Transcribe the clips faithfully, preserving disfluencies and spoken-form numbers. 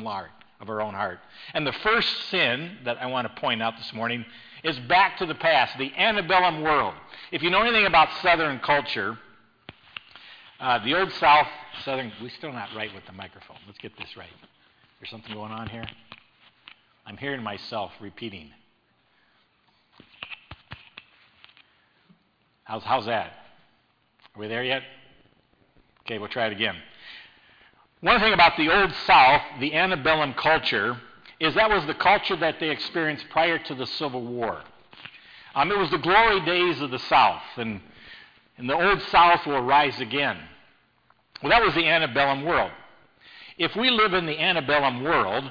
own heart, of our own heart. And the first sin that I want to point out this morning is back to the past, the antebellum world. If you know anything about Southern culture, uh, the Old South, Southern, we're still not right with the microphone. Let's get this right. There's something going on here? I'm hearing myself repeating. How's, how's that? Are we there yet? Okay, we'll try it again. One thing about the Old South, the antebellum culture, is that was the culture that they experienced prior to the Civil War. Um, it was the glory days of the South, and, and the Old South will rise again. Well, that was the antebellum world. If we live in the antebellum world,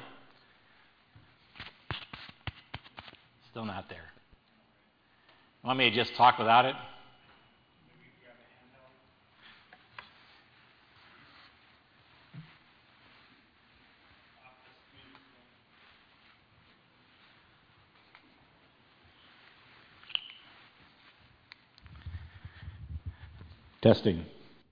still not there. Want me to just talk without it? Testing.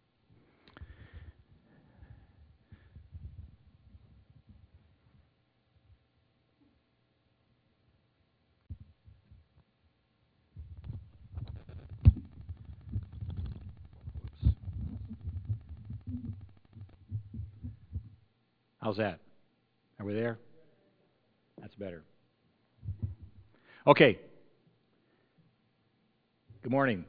How's that? Are we there? That's better. Okay. Good morning.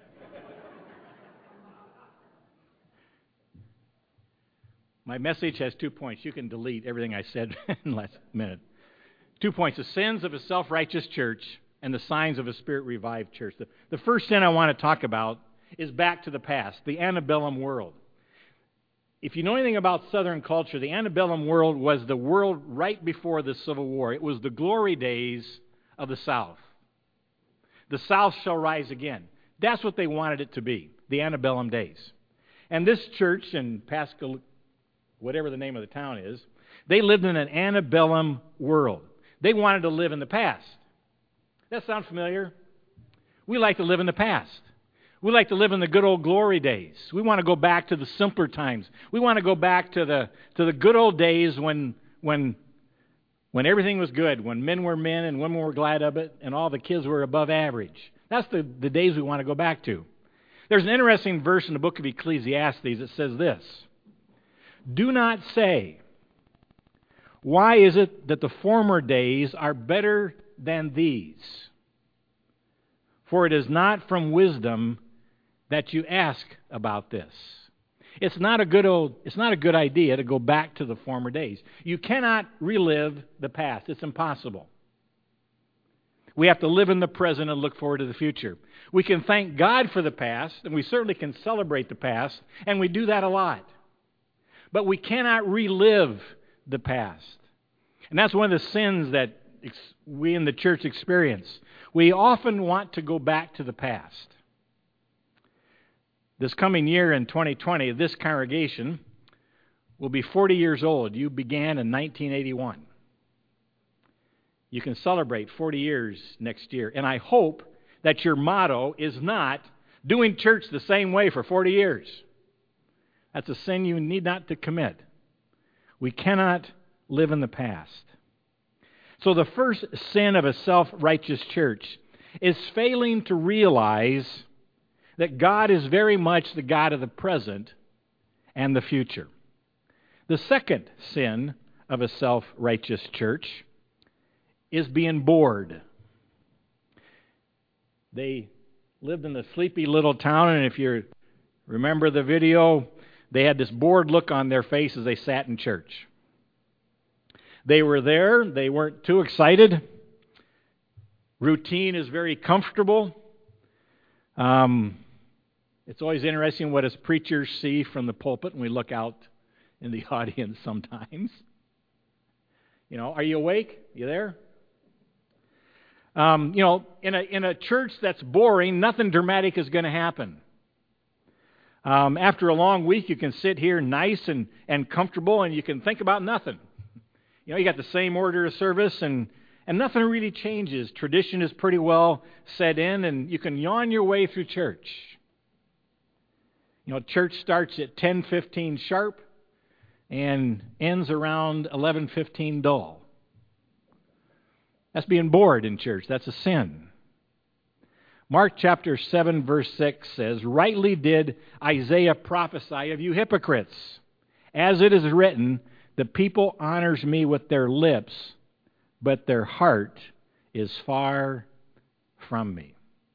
My message has two points. You can delete everything I said in the last minute. Two points: the sins of a self-righteous church and the signs of a spirit-revived church. The, the first sin I want to talk about is back to the past, the antebellum world. If you know anything about Southern culture, the antebellum world was the world right before the Civil War. It was the glory days of the South. The South shall rise again. That's what they wanted it to be, the antebellum days. And this church in Pascal, whatever the name of the town is, they lived in an antebellum world. They wanted to live in the past. That sound familiar? We like to live in the past. We like to live in the good old glory days. We want to go back to the simpler times. We want to go back to the to the good old days when when when everything was good, when men were men and women were glad of it, and all the kids were above average. That's the, the days we want to go back to. There's an interesting verse in the book of Ecclesiastes that says this: do not say, why is it that the former days are better than these? For it is not from wisdom that you ask about this. It's not a good old, it's not a good idea to go back to the former days. You cannot relive the past. It's impossible. We have to live in the present and look forward to the future. We can thank God for the past, and we certainly can celebrate the past, and we do that a lot. But we cannot relive the past. And that's one of the sins that we in the church experience. We often want to go back to the past. This coming year in twenty twenty, this congregation will be forty years old. You began in nineteen eighty-one. You can celebrate forty years next year. And I hope that your motto is not doing church the same way for forty years. That's a sin you need not to commit. We cannot live in the past. So the first sin of a self-righteous church is failing to realize that God is very much the God of the present and the future. The second sin of a self-righteous church is being bored. They lived in a sleepy little town, and if you remember the video, they had this bored look on their face as they sat in church. They were there. They weren't too excited. Routine is very comfortable. Um, it's always interesting what us preachers see from the pulpit when we look out in the audience sometimes. You know, are you awake? You there? Um, you know, in a in a church that's boring, nothing dramatic is going to happen. Um, after a long week, you can sit here nice and, and comfortable, and you can think about nothing. You know, you got the same order of service, and, and nothing really changes. Tradition is pretty well set in, and you can yawn your way through church. You know, church starts at ten fifteen sharp. and ends around eleven fifteen dull. That's being bored in church. That's a sin. Mark chapter seven verse six says, "Rightly did Isaiah prophesy of you hypocrites. As it is written, the people honors me with their lips, but their heart is far from me."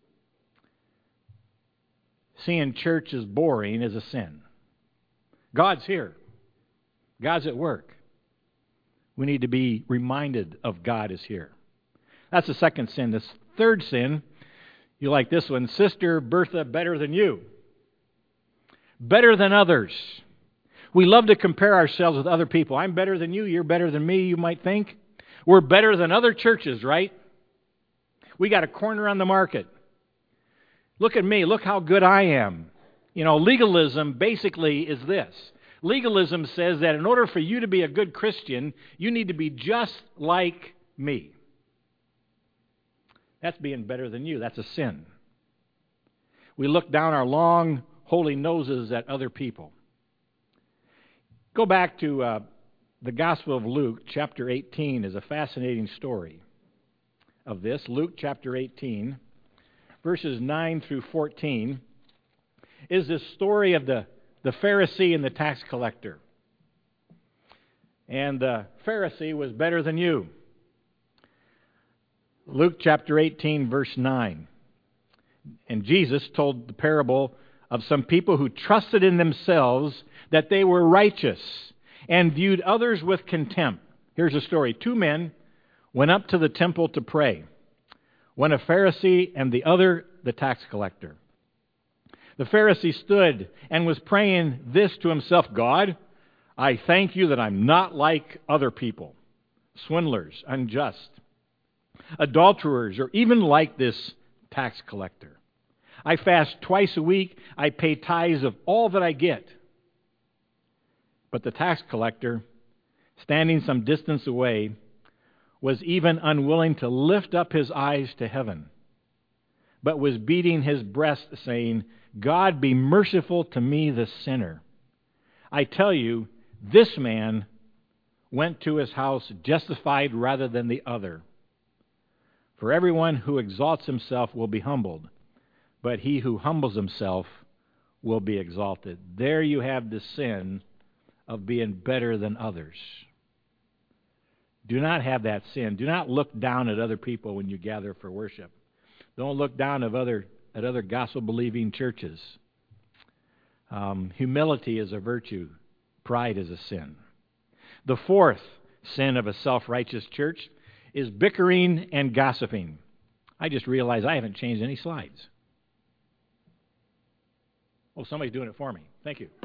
Seeing church as boring is a sin. God's here. God's at work. We need to be reminded of God is here. That's the second sin. The third sin, you like this one, Sister Bertha better than you. Better than others. We love to compare ourselves with other people. I'm better than you. You're better than me, you might think. We're better than other churches, right? We got a corner on the market. Look at me. Look how good I am. You know, legalism basically is this. Legalism says that in order for you to be a good Christian, you need to be just like me. That's being better than you. That's a sin. We look down our long, holy noses at other people. Go back to uh, the Gospel of Luke, chapter eighteen, is a fascinating story of this. Luke chapter eighteen, verses nine through fourteen, is this story of the, the Pharisee and the tax collector. And the Pharisee was better than you. Luke chapter eighteen, verse nine. And Jesus told the parable of some people who trusted in themselves that they were righteous and viewed others with contempt. Here's a story. Two men went up to the temple to pray, one a Pharisee and the other the tax collector. The Pharisee stood and was praying this to himself, "God, I thank you that I'm not like other people, swindlers, unjust, adulterers, or even like this tax collector. I fast twice a week. I pay tithes of all that I get." But the tax collector, standing some distance away, was even unwilling to lift up his eyes to heaven, but was beating his breast, saying, "God, be merciful to me, the sinner." I tell you, this man went to his house justified rather than the other. For everyone who exalts himself will be humbled, but he who humbles himself will be exalted. There you have the sin of being better than others. Do not have that sin. Do not look down at other people when you gather for worship. Don't look down at other, at other gospel-believing churches. Um, humility is a virtue. Pride is a sin. The fourth sin of a self-righteous church is bickering and gossiping. I just realized I haven't changed any slides. Oh, somebody's doing it for me. Thank you.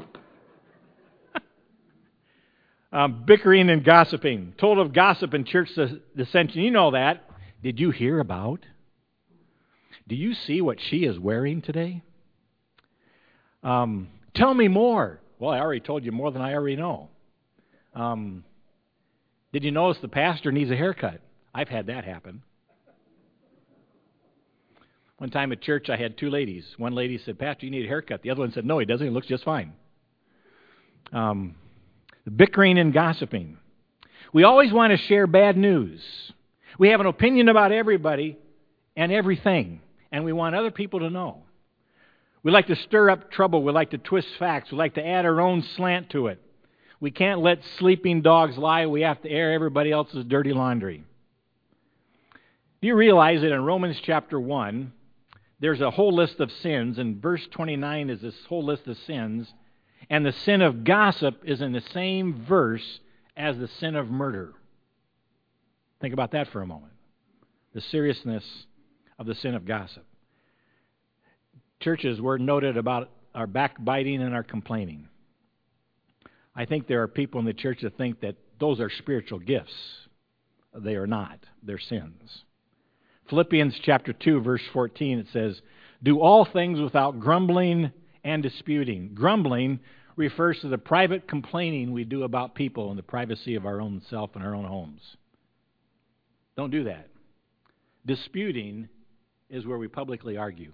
um, bickering and gossiping. Told of gossip and church dissension. You know that. Did you hear about? Do you see what she is wearing today? Um, tell me more. Well, I already told you more than I already know. Um, did you notice the pastor needs a haircut? I've had that happen. One time at church, I had two ladies. One lady said, "Pastor, you need a haircut." The other one said, "No, he doesn't. He looks just fine." Um, bickering and gossiping. We always want to share bad news. We have an opinion about everybody and everything, and we want other people to know. We like to stir up trouble. We like to twist facts. We like to add our own slant to it. We can't let sleeping dogs lie. We have to air everybody else's dirty laundry. Do you realize that in Romans chapter one, there's a whole list of sins, and verse twenty-nine is this whole list of sins, and the sin of gossip is in the same verse as the sin of murder. Think about that for a moment. The seriousness of the sin of gossip. Churches were noted about our backbiting and our complaining. I think there are people in the church that think that those are spiritual gifts. They are not. They're sins. Philippians chapter two, verse fourteen, it says, "Do all things without grumbling and disputing." Grumbling refers to the private complaining we do about people in the privacy of our own self and our own homes. Don't do that. Disputing is where we publicly argue.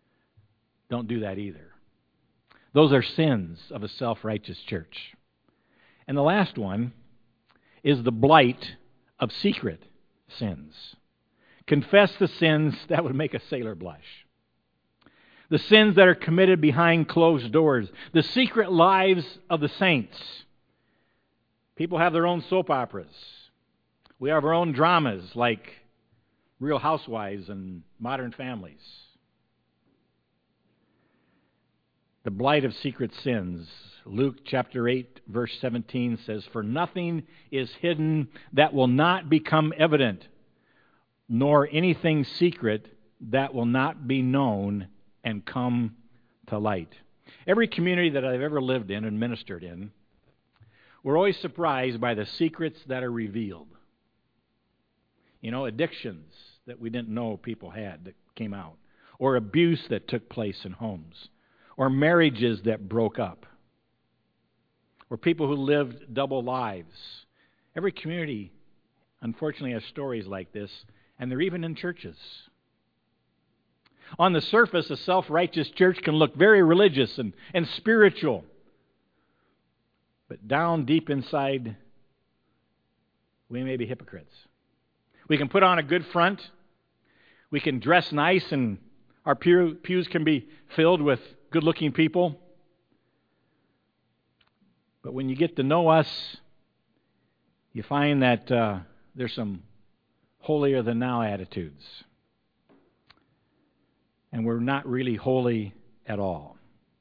Don't do that either. Those are sins of a self-righteous church. And the last one is the blight of secret sins. Confess the sins that would make a sailor blush. The sins that are committed behind closed doors. The secret lives of the saints. People have their own soap operas. We have our own dramas like Real Housewives and Modern Families. The blight of secret sins. Luke chapter eight, verse seventeen says, "For nothing is hidden that will not become evident, nor anything secret that will not be known and come to light." Every community that I've ever lived in and ministered in, we're always surprised by the secrets that are revealed. You know, addictions that we didn't know people had that came out, or abuse that took place in homes, or marriages that broke up, or people who lived double lives. Every community, unfortunately, has stories like this, and they're even in churches. On the surface, a self-righteous church can look very religious and, and spiritual. But down deep inside, we may be hypocrites. We can put on a good front. We can dress nice, and our pew, pews can be filled with good-looking people. But when you get to know us, you find that uh, there's some holier-than-thou attitudes. And we're not really holy at all.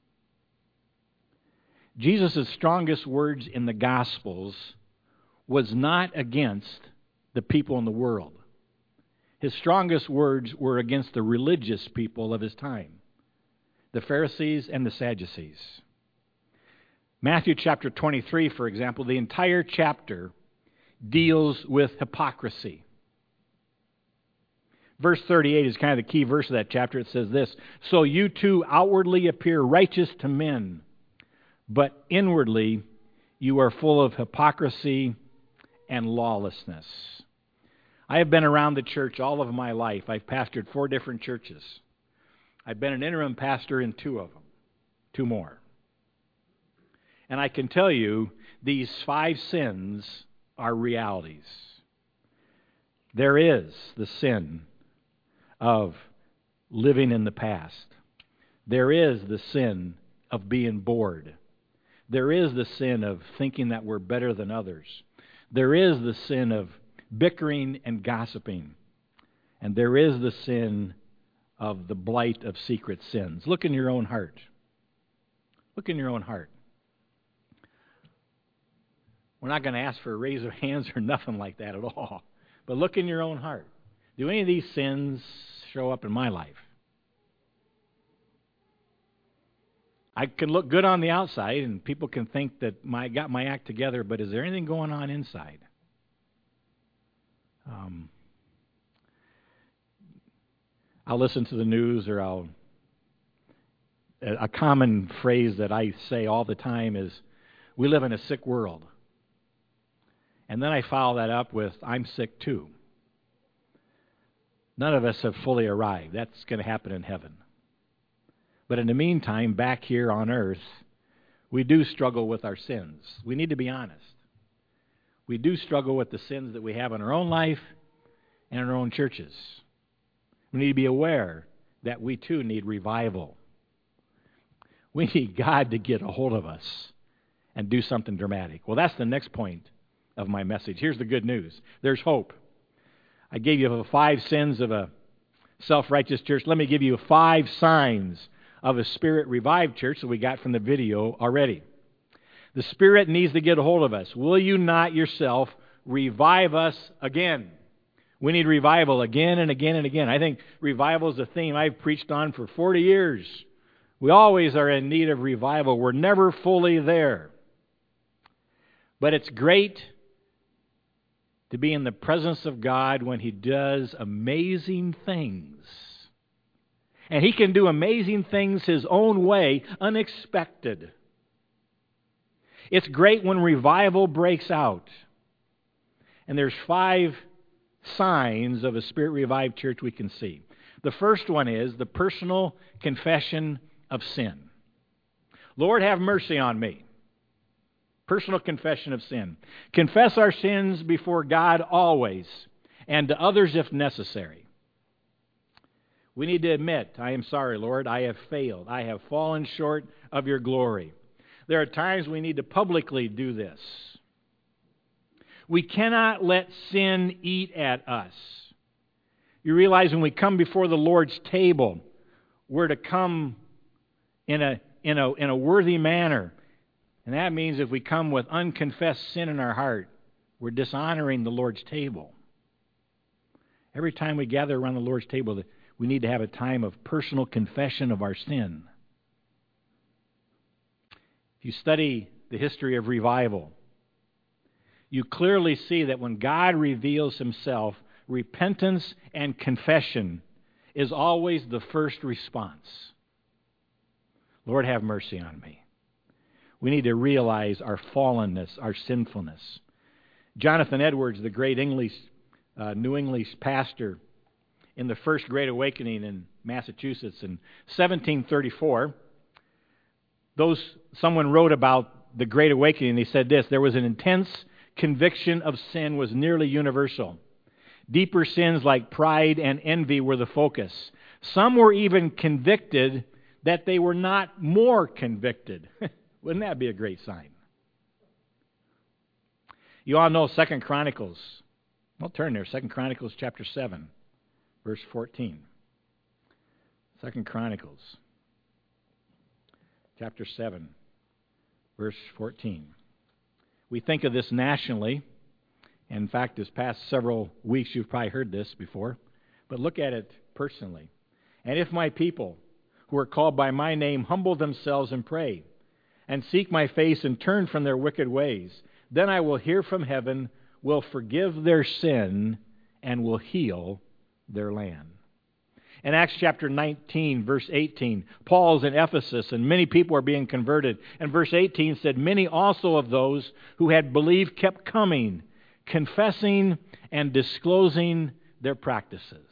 Jesus' strongest words in the Gospels was not against the people in the world. His strongest words were against the religious people of his time, the Pharisees and the Sadducees. Matthew chapter twenty-three, for example, the entire chapter deals with hypocrisy. Verse thirty-eight is kind of the key verse of that chapter. It says this, "So you too outwardly appear righteous to men, but inwardly you are full of hypocrisy and lawlessness." I have been around the church all of my life. I've pastored four different churches. I've been an interim pastor in two of them, two more. And I can tell you, these five sins are realities. There is the sin of living in the past. There is the sin of being bored. There is the sin of thinking that we're better than others. There is the sin of bickering and gossiping. And there is the sin of the blight of secret sins. Look in your own heart. Look in your own heart. We're not going to ask for a raise of hands or nothing like that at all. But look in your own heart. Do any of these sins show up in my life? I can look good on the outside, and people can think that I got my act together, but is there anything going on inside? Um, I'll listen to the news, or I'll... A common phrase that I say all the time is, "We live in a sick world." And then I follow that up with, "I'm sick too." None of us have fully arrived. That's going to happen in heaven. But in the meantime, back here on earth, we do struggle with our sins. We need to be honest. We do struggle with the sins that we have in our own life and in our own churches. We need to be aware that we too need revival. We need God to get a hold of us and do something dramatic. Well, that's the next point of my message. Here's the good news. There's hope. I gave you the five sins of a self-righteous church. Let me give you five signs of a Spirit-revived church that we got from the video already. The Spirit needs to get a hold of us. Will you not yourself revive us again? We need revival again and again and again. I think revival is a theme I've preached on for forty years. We always are in need of revival. We're never fully there. But it's great to be in the presence of God when He does amazing things. And He can do amazing things His own way, unexpected. It's great when revival breaks out. And there's five signs of a Spirit-revived church we can see. The first one is the personal confession of sin. Lord, have mercy on me. Personal confession of sin. Confess our sins before God always, and to others if necessary. We need to admit, I am sorry, Lord, I have failed. I have fallen short of your glory. There are times we need to publicly do this. We cannot let sin eat at us. You realize when we come before the Lord's table, we're to come in a, in a, in a worthy manner. And that means if we come with unconfessed sin in our heart, we're dishonoring the Lord's table. Every time we gather around the Lord's table, we need to have a time of personal confession of our sin. If you study the history of revival, you clearly see that when God reveals himself, repentance and confession is always the first response. Lord, have mercy on me. We need to realize our fallenness, our sinfulness. Jonathan Edwards, the great English, uh, New English pastor in the First Great Awakening in Massachusetts in seventeen thirty-four, those someone wrote about the Great Awakening. He said this: there was an intense conviction of sin was nearly universal. Deeper sins like pride and envy were the focus. Some were even convicted that they were not more convicted. Wouldn't that be a great sign? You all know Second Chronicles. Well, turn there. Second Chronicles chapter seven, verse fourteen. Second Chronicles chapter seven, verse fourteen. We think of this nationally. In fact, this past several weeks, you've probably heard this before. But look at it personally. And if my people, who are called by my name, humble themselves and pray, and seek my face and turn from their wicked ways, then I will hear from heaven, will forgive their sin, and will heal their land. In Acts chapter nineteen, verse eighteen, Paul's in Ephesus, and many people are being converted. And verse eighteen said, many also of those who had believed kept coming, confessing and disclosing their practices.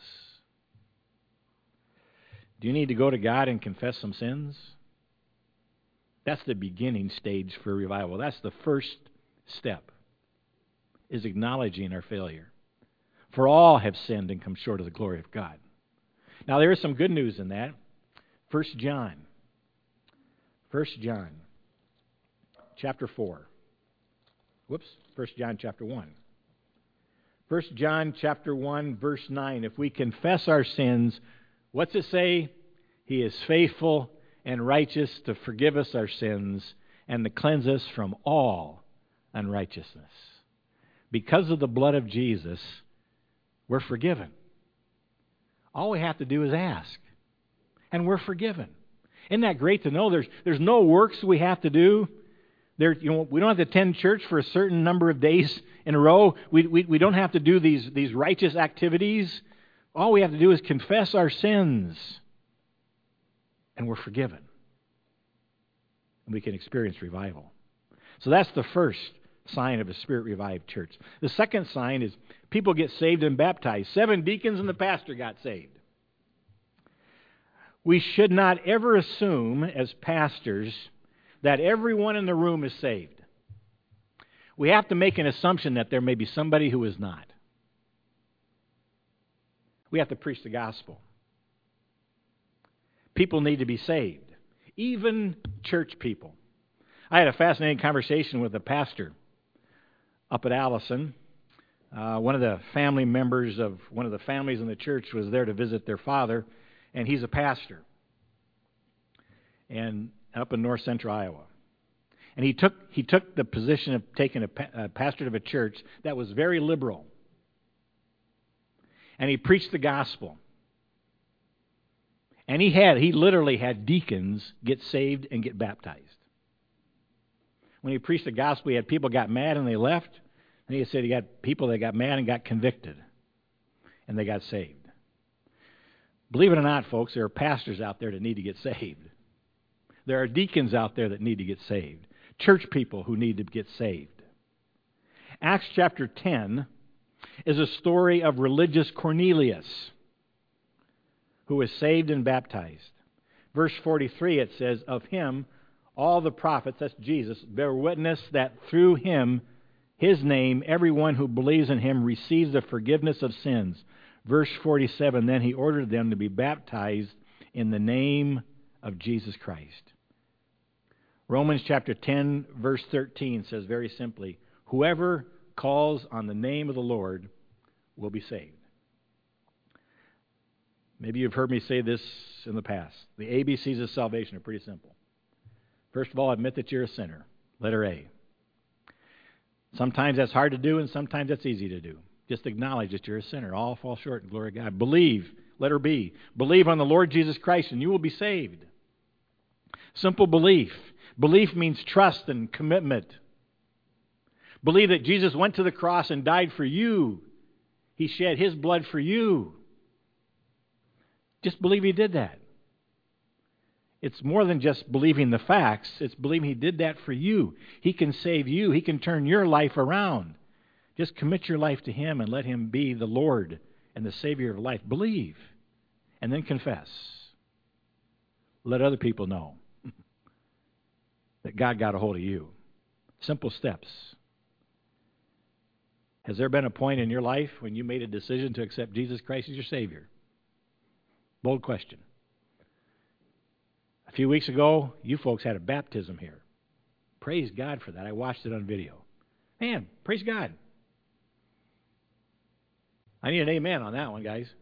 Do you need to go to God and confess some sins? That's the beginning stage for revival. That's the first step, is acknowledging our failure. For all have sinned and come short of the glory of God. Now, there is some good news in that. First John. First John chapter four. Whoops, First John chapter one. First John chapter one, verse nine. If we confess our sins, what's it say? He is faithful and righteous to forgive us our sins and to cleanse us from all unrighteousness. Because of the blood of Jesus, we're forgiven. All we have to do is ask, and we're forgiven. Isn't that great to know? There's there's no works we have to do. There, you know, we don't have to attend church for a certain number of days in a row. We we, we don't have to do these, these righteous activities. All we have to do is confess our sins, and we're forgiven. And we can experience revival. So that's the first sign of a Spirit-revived church. The second sign is people get saved and baptized. Seven deacons and the pastor got saved. We should not ever assume as pastors that everyone in the room is saved. We have to make an assumption that there may be somebody who is not. We have to preach the gospel. People need to be saved, even church people. I had a fascinating conversation with a pastor up at Allison. Uh, one of the family members of one of the families in the church was there to visit their father, and he's a pastor, and up in north central Iowa. And he took he took the position of taking a, a pastor of a church that was very liberal, and he preached the gospel. And he had he literally had deacons get saved and get baptized. When he preached the gospel, he had people got mad and they left. And he said he got people that got mad and got convicted. And they got saved. Believe it or not, folks, there are pastors out there that need to get saved. There are deacons out there that need to get saved. Church people who need to get saved. Acts chapter ten is a story of religious Cornelius, who was saved and baptized. Verse forty-three, it says, of him All the prophets, that's Jesus, bear witness that through him, his name, everyone who believes in him receives the forgiveness of sins. Verse forty-seven, then he ordered them to be baptized in the name of Jesus Christ. Romans chapter ten, verse thirteen says very simply, whoever calls on the name of the Lord will be saved. Maybe you've heard me say this in the past. The A B Cs of salvation are pretty simple. First of all, admit that you're a sinner. Letter A. Sometimes that's hard to do, and sometimes that's easy to do. Just acknowledge that you're a sinner. All fall short in glory of God. Believe. Letter B. Believe on the Lord Jesus Christ, and you will be saved. Simple belief. Belief means trust and commitment. Believe that Jesus went to the cross and died for you. He shed his blood for you. Just believe he did that. It's more than just believing the facts. It's believing he did that for you. He can save you. He can turn your life around. Just commit your life to him and let him be the Lord and the Savior of life. Believe. And then confess. Let other people know that God got a hold of you. Simple steps. Has there been a point in your life when you made a decision to accept Jesus Christ as your Savior? Bold question. A few weeks ago, you folks had a baptism here. Praise God for that. I watched it on video. Man, praise God. I need an amen on that one, guys.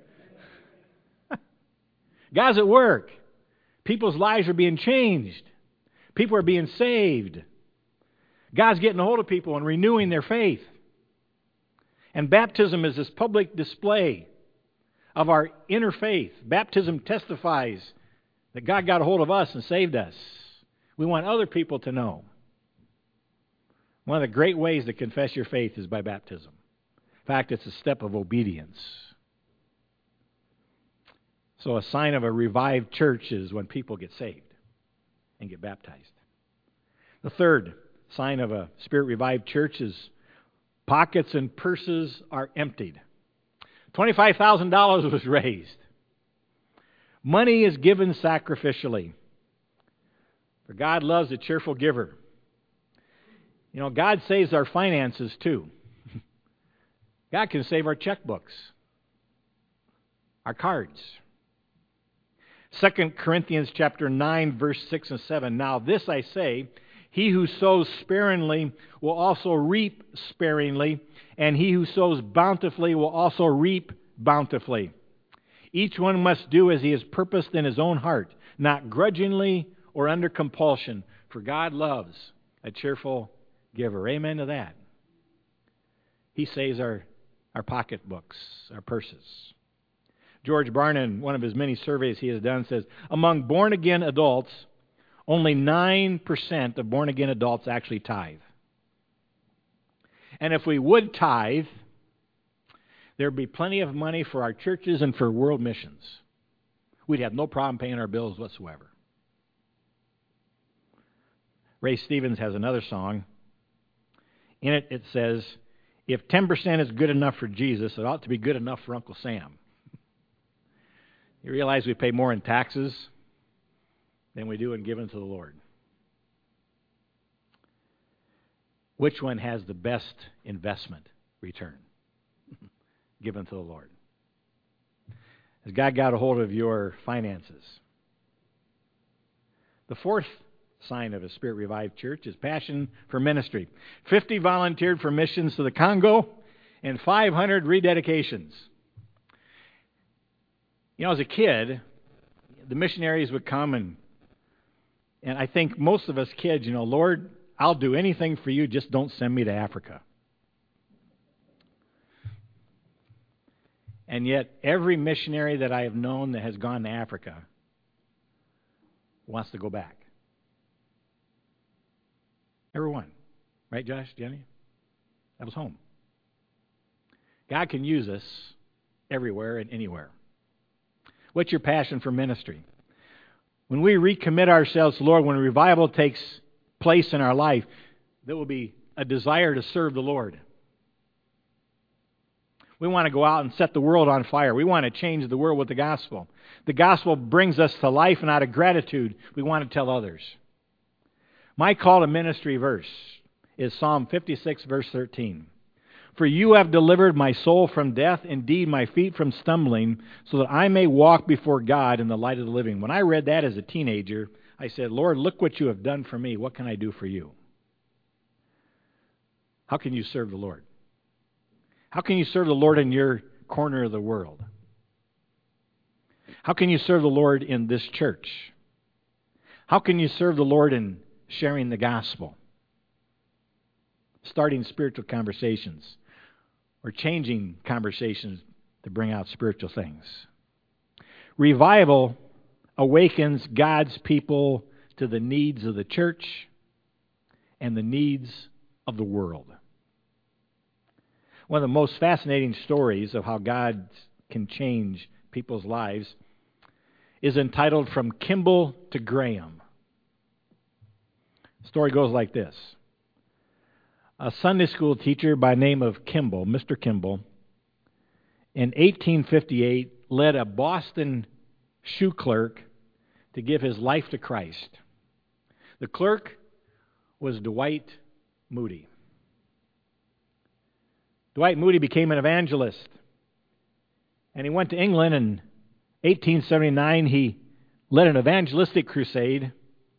God's at work. People's lives are being changed. People are being saved. God's getting a hold of people and renewing their faith. And baptism is this public display of our inner faith. Baptism testifies that God got a hold of us and saved us. We want other people to know. One of the great ways to confess your faith is by baptism. In fact, it's a step of obedience. So a sign of a revived church is when people get saved and get baptized. The third sign of a spirit-revived church is pockets and purses are emptied. twenty-five thousand dollars was raised. Money is given sacrificially. For God loves a cheerful giver. You know, God saves our finances too. God can save our checkbooks, our cards. Second Corinthians chapter nine, verse six and seven. Now this I say, he who sows sparingly will also reap sparingly, and he who sows bountifully will also reap bountifully. Each one must do as he has purposed in his own heart, not grudgingly or under compulsion, for God loves a cheerful giver. Amen to that. He saves our, our pocketbooks, our purses. George Barna, one of his many surveys he has done, says, among born-again adults, only nine percent of born-again adults actually tithe. And if we would tithe, there would be plenty of money for our churches and for world missions. We'd have no problem paying our bills whatsoever. Ray Stevens has another song. In it, it says, if ten percent is good enough for Jesus, it ought to be good enough for Uncle Sam. You realize we pay more in taxes than we do in giving to the Lord. Which one has the best investment return? Given to the Lord. Has God got a hold of your finances? The fourth sign of a spirit-revived church is passion for ministry. fifty volunteered for missions to the Congo and five hundred rededications. You know, as a kid, the missionaries would come and and I think most of us kids, you know, Lord, I'll do anything for you, just don't send me to Africa. And yet, every missionary that I have known that has gone to Africa wants to go back. Everyone. Right, Josh, Jenny? That was home. God can use us everywhere and anywhere. What's your passion for ministry? When we recommit ourselves to the Lord, when a revival takes place in our life, there will be a desire to serve the Lord. We want to go out and set the world on fire. We want to change the world with the gospel. The gospel brings us to life, and out of gratitude, we want to tell others. My call to ministry verse is Psalm fifty-six, verse thirteen. For you have delivered my soul from death, indeed my feet from stumbling, so that I may walk before God in the light of the living. When I read that as a teenager, I said, Lord, look what you have done for me. What can I do for you? How can you serve the Lord? How can you serve the Lord in your corner of the world? How can you serve the Lord in this church? How can you serve the Lord in sharing the gospel? Starting spiritual conversations or changing conversations to bring out spiritual things. Revival awakens God's people to the needs of the church and the needs of the world. One of the most fascinating stories of how God can change people's lives is entitled From Kimball to Graham. The story goes like this. A Sunday school teacher by the name of Kimball, Mister Kimball, in eighteen fifty-eight led a Boston shoe clerk to give his life to Christ. The clerk was Dwight Moody. Dwight Moody became an evangelist, and he went to England in eighteen seventy-nine. He led an evangelistic crusade,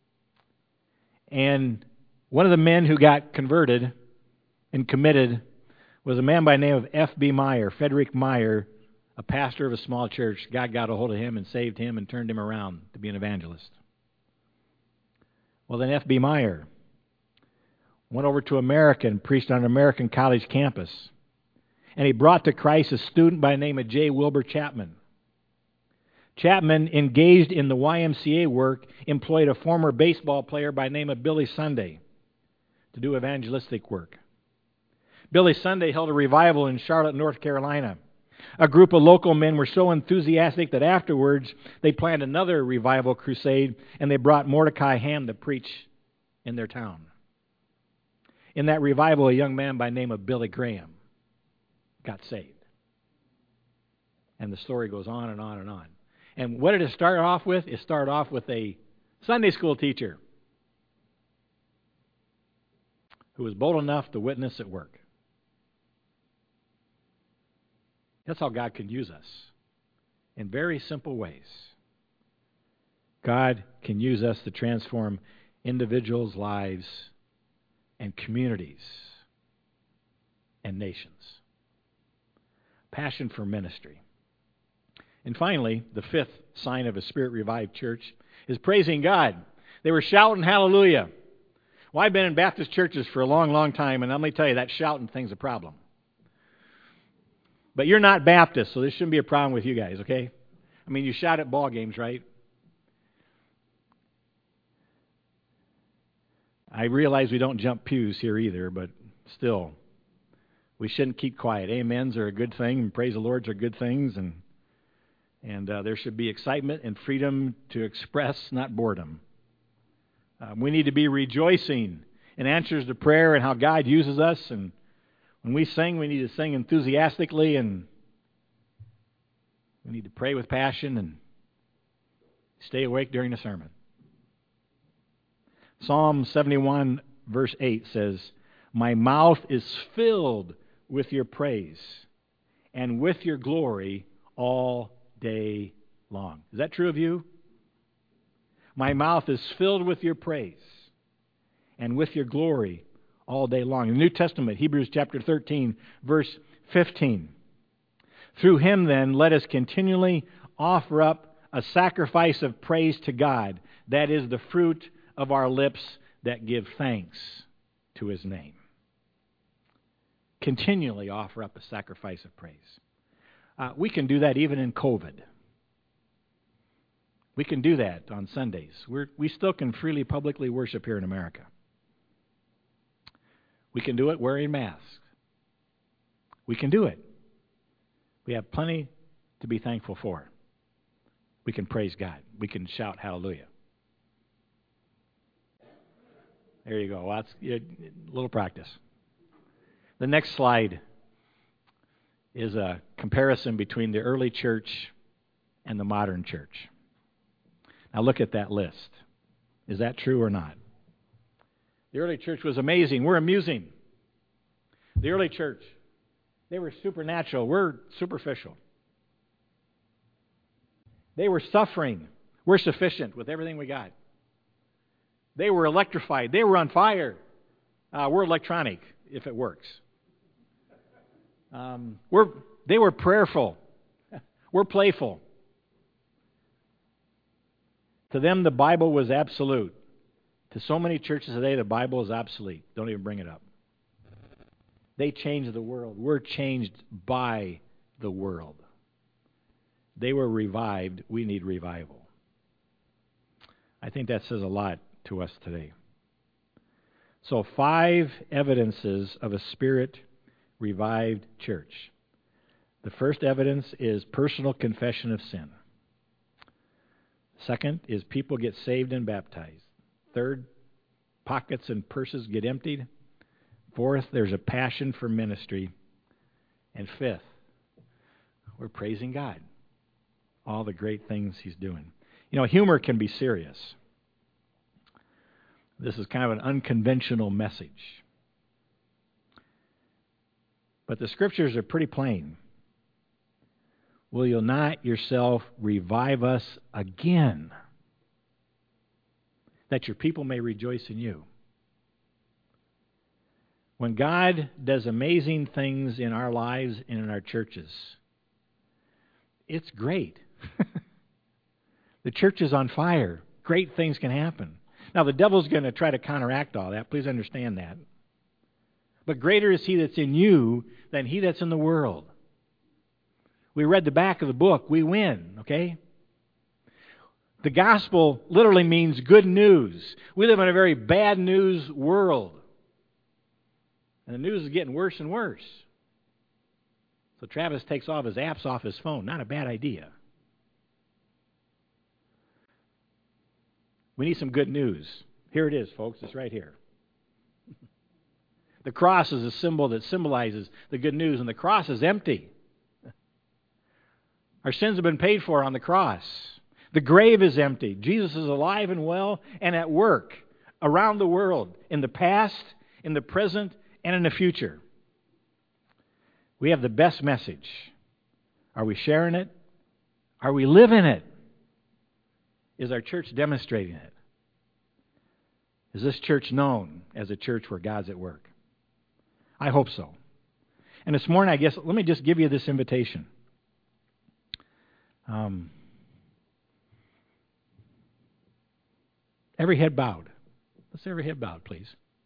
and one of the men who got converted and committed was a man by the name of F B Meyer, Frederick Meyer, a pastor of a small church. God got a hold of him and saved him and turned him around to be an evangelist. Well, then F B Meyer went over to America and preached on an American college campus. And he brought to Christ a student by the name of J. Wilbur Chapman. Chapman, engaged in the Y M C A work, employed a former baseball player by the name of Billy Sunday to do evangelistic work. Billy Sunday held a revival in Charlotte, North Carolina. A group of local men were so enthusiastic that afterwards they planned another revival crusade, and they brought Mordecai Ham to preach in their town. In that revival, a young man by the name of Billy Graham got saved. And the story goes on and on and on. And what did it start off with? It started off with a Sunday school teacher who was bold enough to witness at work. That's how God can use us, in very simple ways. God can use us to transform individuals' lives and communities and nations. Passion for ministry. And finally, the fifth sign of a Spirit-revived church is praising God. They were shouting hallelujah. Well, I've been in Baptist churches for a long, long time, and let me tell you, that shouting thing's a problem. But you're not Baptist, so this shouldn't be a problem with you guys, okay? I mean, you shout at ball games, right? I realize we don't jump pews here either, but still, we shouldn't keep quiet. Amens are a good thing, and praise the Lord are good things, and and uh, there should be excitement and freedom to express, not boredom. Uh, we need to be rejoicing in answers to prayer and how God uses us, and when we sing, we need to sing enthusiastically, and we need to pray with passion and stay awake during the sermon. Psalm seventy-one, verse eight says, "My mouth is filled with your praise and with your glory all day long." Is that true of you? My mouth is filled with your praise and with your glory all day long. In the New Testament, Hebrews chapter thirteen, verse fifteen. "Through him, then, let us continually offer up a sacrifice of praise to God, that is the fruit of our lips that give thanks to his name." Continually offer up a sacrifice of praise. Uh, we can do that even in COVID. We can do that on Sundays. We're, we still can freely publicly worship here in America. We can do it wearing masks. We can do it. We have plenty to be thankful for. We can praise God. We can shout hallelujah. There you go. Well, that's a little practice. The next slide is a comparison between the early church and the modern church. Now look at that list. Is that true or not? The early church was amazing. We're amusing. The early church, they were supernatural. We're superficial. They were suffering. We're sufficient with everything we got. They were electrified. They were on fire. Uh, we're electronic, if it works. Um, we're, they were prayerful. We're playful. To them, the Bible was absolute. To so many churches today, the Bible is obsolete. Don't even bring it up. They changed the world. We're changed by the world. They were revived. We need revival. I think that says a lot to us today. So, five evidences of a Spirit-revived church. The first evidence is personal confession of sin. Second is people get saved and baptized. Third, pockets and purses get emptied. Fourth, there's a passion for ministry. And fifth, we're praising God. All the great things He's doing. You know, humor can be serious. This is kind of an unconventional message. But the Scriptures are pretty plain. Will you not yourself revive us again, that your people may rejoice in you? When God does amazing things in our lives and in our churches, it's great. The church is on fire. Great things can happen. Now, the devil's going to try to counteract all that. Please understand that. But greater is He that's in you than he that's in the world. We read the back of the book. We win, okay? The gospel literally means good news. We live in a very bad news world. And the news is getting worse and worse. So Travis takes all of his apps off his phone. Not a bad idea. We need some good news. Here it is, folks. It's right here. The cross is a symbol that symbolizes the good news, and the cross is empty. Our sins have been paid for on the cross. The grave is empty. Jesus is alive and well and at work around the world, in the past, in the present, and in the future. We have the best message. Are we sharing it? Are we living it? Is our church demonstrating it? Is this church known as a church where God's at work? I hope so. And this morning, I guess, let me just give you this invitation. Um, every head bowed. Let's every head bowed, please.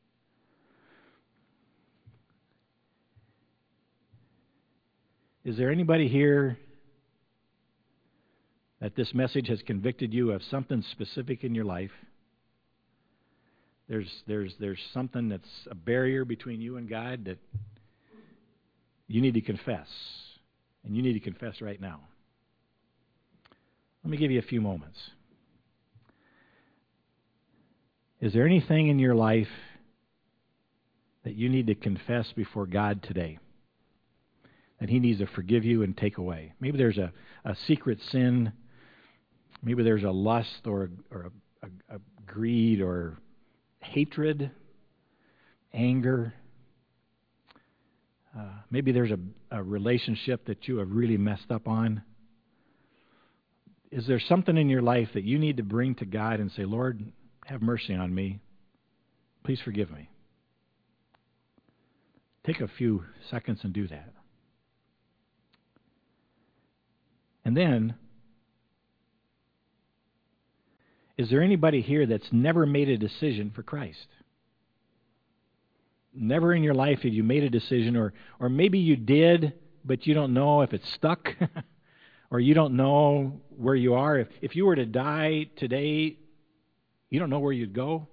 Is there anybody here that this message has convicted you of something specific in your life? There's there's there's something that's a barrier between you and God that you need to confess, and you need to confess right now. Let me give you a few moments. Is there anything in your life that you need to confess before God today that He needs to forgive you and take away? Maybe there's a, a secret sin. Maybe there's a lust or, or a, a, a greed or hatred, anger. Uh, maybe there's a, a relationship that you have really messed up on. Is there something in your life that you need to bring to God and say, Lord, have mercy on me. Please forgive me. Take a few seconds and do that. And then, is there anybody here that's never made a decision for Christ? Never in your life have you made a decision, or or maybe you did, but you don't know if it's stuck, or you don't know where you are. If, if you were to die today, you don't know where you'd go.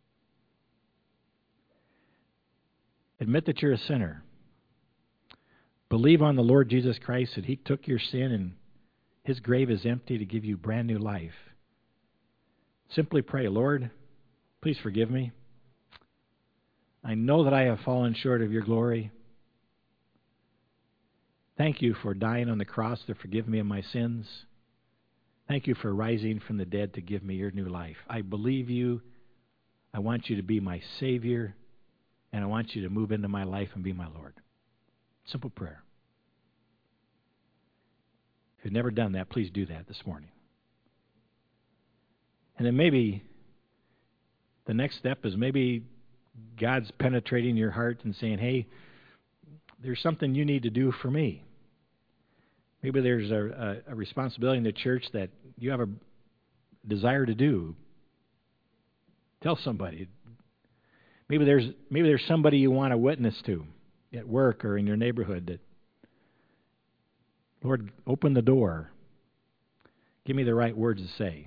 Admit that you're a sinner. Believe on the Lord Jesus Christ, that He took your sin and His grave is empty to give you brand new life. Simply pray, Lord, please forgive me. I know that I have fallen short of your glory. Thank you for dying on the cross to forgive me of my sins. Thank you for rising from the dead to give me your new life. I believe you. I want you to be my Savior, and I want you to move into my life and be my Lord. Simple prayer. If you've never done that, please do that this morning. And then maybe the next step is maybe God's penetrating your heart and saying, hey, there's something you need to do for me. Maybe there's a, a, a responsibility in the church that you have a desire to do. Tell somebody. Maybe there's maybe there's somebody you want to witness to at work or in your neighborhood that, Lord, open the door. Give me the right words to say.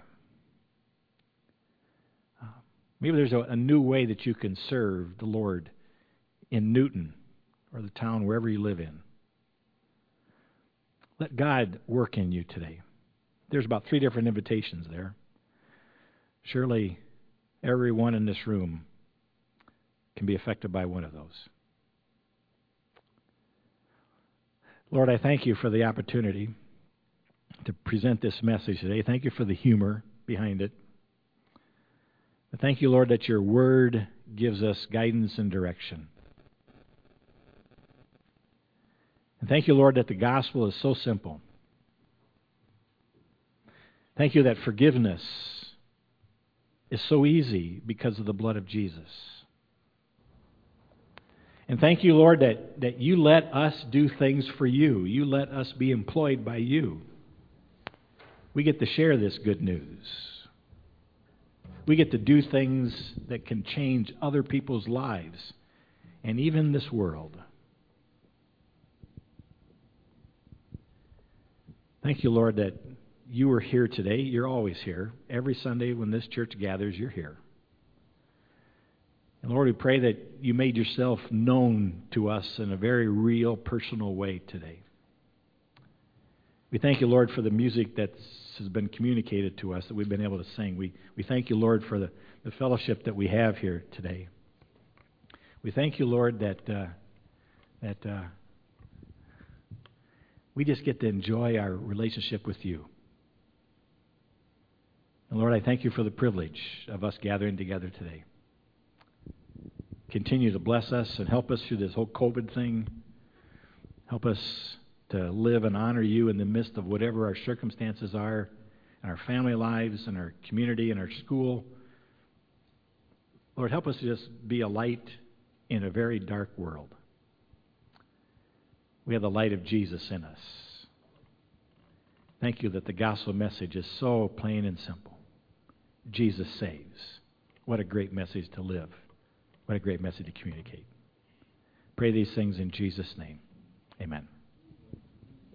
Uh, maybe there's a, a new way that you can serve the Lord in Newton or the town, wherever you live in. Let God work in you today. There's about three different invitations there. Surely everyone in this room can be affected by one of those. Lord, I thank you for the opportunity to present this message today. Thank you for the humor behind it. I thank you, Lord, that your word gives us guidance and direction. And thank you, Lord, that the gospel is so simple. Thank you that forgiveness is so easy because of the blood of Jesus. And thank you, Lord, that, that you let us do things for you. You let us be employed by you. We get to share this good news. We get to do things that can change other people's lives and even this world. Thank you, Lord, that you are here today. You're always here. Every Sunday when this church gathers, you're here. And Lord, we pray that you made yourself known to us in a very real, personal way today. We thank you, Lord, for the music that has been communicated to us that we've been able to sing. We, we thank you, Lord, for the, the fellowship that we have here today. We thank you, Lord, that uh, that uh, we just get to enjoy our relationship with you. And Lord, I thank you for the privilege of us gathering together today. Continue to bless us and help us through this whole COVID thing. Help us to live and honor you in the midst of whatever our circumstances are, in our family lives, in our community, in our school. Lord, help us to just be a light in a very dark world. We have the light of Jesus in us. Thank you that the gospel message is so plain and simple. Jesus saves. What a great message to live. What a great message to communicate. Pray these things in Jesus' name. Amen.